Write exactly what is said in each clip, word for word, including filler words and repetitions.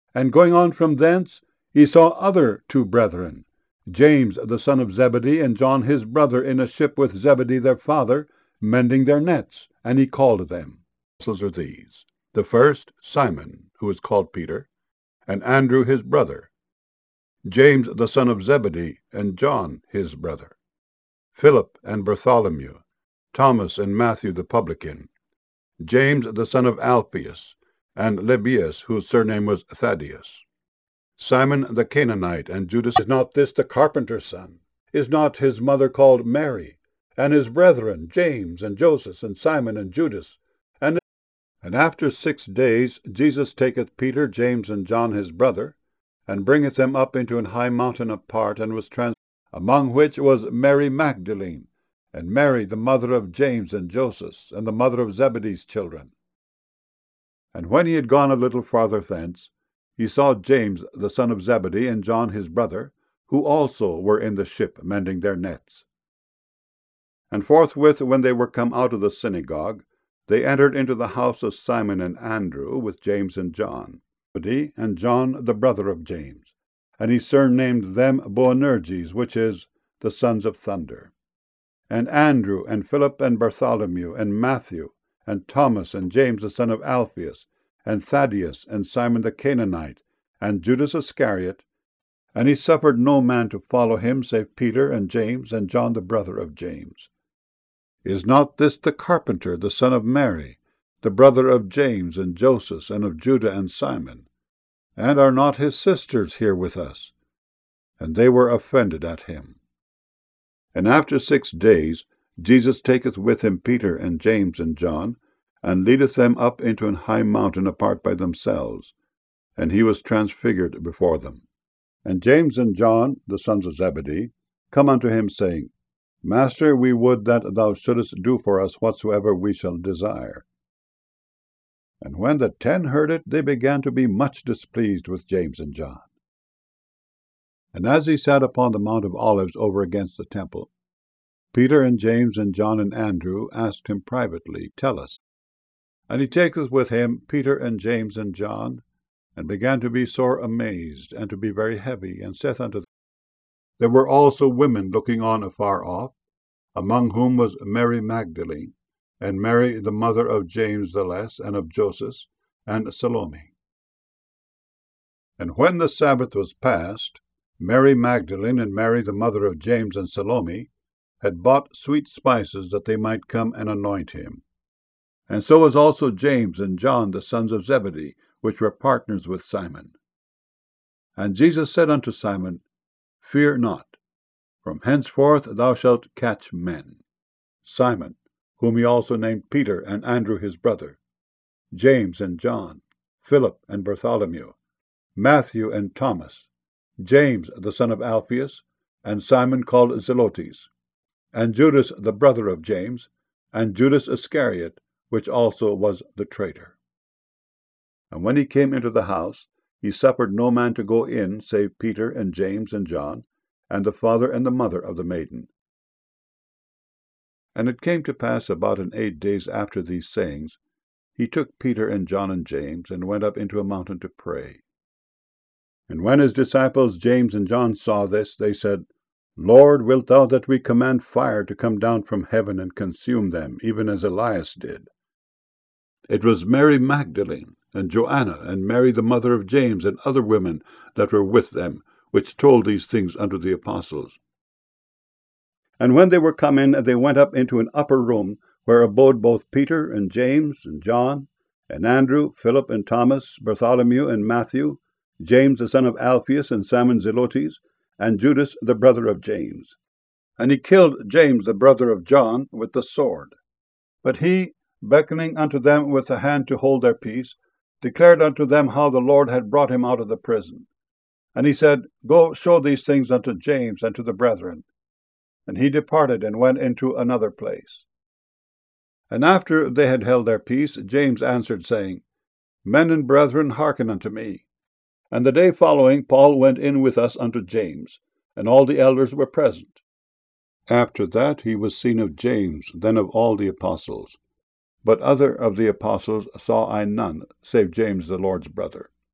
And going on from thence, he saw other two brethren, James the son of Zebedee, and John his brother, in a ship with Zebedee their father, mending their nets. And he called them. Those are these: the first, Simon, who is called Peter, and Andrew his brother, James the son of Zebedee, and John his brother, Philip and Bartholomew, Thomas and Matthew the publican, James the son of Alphaeus, and Lebbaeus, whose surname was Thaddeus, Simon the Canaanite, and Judas. Is not this the carpenter's son? Is not his mother called Mary? And his brethren, James and Joseph, and Simon and Judas? And, and after six days Jesus taketh Peter, James, and John his brother, and bringeth them up into an high mountain apart, and was trans, among which was Mary Magdalene, and Mary the mother of James and Joseph, and the mother of Zebedee's children. And when he had gone a little farther thence, he saw James the son of Zebedee, and John his brother, who also were in the ship mending their nets. And forthwith, when they were come out of the synagogue, they entered into the house of Simon and Andrew, with James and John, Zebedee, and John the brother of James. And he surnamed them Boanerges, which is, the sons of thunder. And Andrew, and Philip, and Bartholomew, and Matthew, and Thomas, and James the son of Alphaeus, and Thaddeus, and Simon the Canaanite, and Judas Iscariot. And he suffered no man to follow him, save Peter, and James, and John the brother of James. Is not this the carpenter, the son of Mary, the brother of James, and Joseph, and of Judah, and Simon? And are not his sisters here with us? And they were offended at him. And after six days Jesus taketh with him Peter, and James, and John, and leadeth them up into an high mountain apart by themselves, and he was transfigured before them. And James and John, the sons of Zebedee, come unto him, saying, Master, we would that thou shouldest do for us whatsoever we shall desire. And when the ten heard it, they began to be much displeased with James and John. And as he sat upon the Mount of Olives over against the temple, Peter and James and John and Andrew asked him privately, Tell us. And he taketh with him Peter and James and John, and began to be sore amazed, and to be very heavy, and saith unto them, There were also women looking on afar off, among whom was Mary Magdalene, and Mary the mother of James the less, and of Joseph, and Salome. And when the Sabbath was past, Mary Magdalene and Mary the mother of James and Salome had bought sweet spices, that they might come and anoint him. And so was also James and John the sons of Zebedee, which were partners with Simon. And Jesus said unto Simon, Fear not, from henceforth thou shalt catch men. Simon, whom he also named Peter, and Andrew his brother, James and John, Philip and Bartholomew, Matthew and Thomas, James the son of Alphaeus, and Simon called Zelotes, and Judas the brother of James, and Judas Iscariot, which also was the traitor. And when he came into the house, he suffered no man to go in, save Peter and James and John, and the father and the mother of the maiden. And it came to pass about an eight days after these sayings, he took Peter and John and James, and went up into a mountain to pray. And when his disciples James and John saw this, they said, Lord, wilt thou that we command fire to come down from heaven and consume them, even as Elias did? It was Mary Magdalene, and Joanna, and Mary the mother of James, and other women that were with them, which told these things unto the apostles. And when they were come in, they went up into an upper room, where abode both Peter and James and John, and Andrew, Philip and Thomas, Bartholomew and Matthew, James the son of Alphaeus, and Simon Zelotes, and Judas the brother of James. And he killed James the brother of John with the sword. But he, beckoning unto them with the hand to hold their peace, declared unto them how the Lord had brought him out of the prison. And he said, Go show these things unto James and to the brethren. And he departed, and went into another place. And after they had held their peace, James answered, saying, Men and brethren, hearken unto me. And the day following Paul went in with us unto James, and all the elders were present. After that he was seen of James, then of all the apostles. But other of the apostles saw I none, save James the Lord's brother.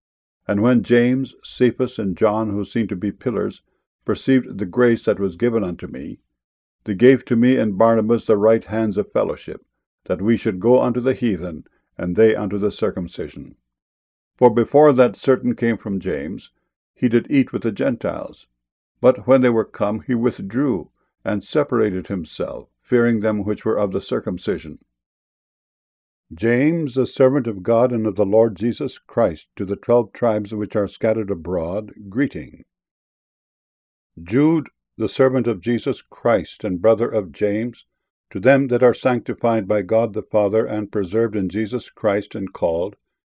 And when James, Cephas, and John, who seemed to be pillars, perceived the grace that was given unto me, they gave to me and Barnabas the right hands of fellowship, that we should go unto the heathen, and they unto the circumcision. For before that certain came from James, he did eat with the Gentiles. But when they were come, he withdrew, and separated himself, fearing them which were of the circumcision. James, a servant of God and of the Lord Jesus Christ, to the twelve tribes which are scattered abroad, greeting. Jude, the servant of Jesus Christ, and brother of James, to them that are sanctified by God the Father, and preserved in Jesus Christ, and called,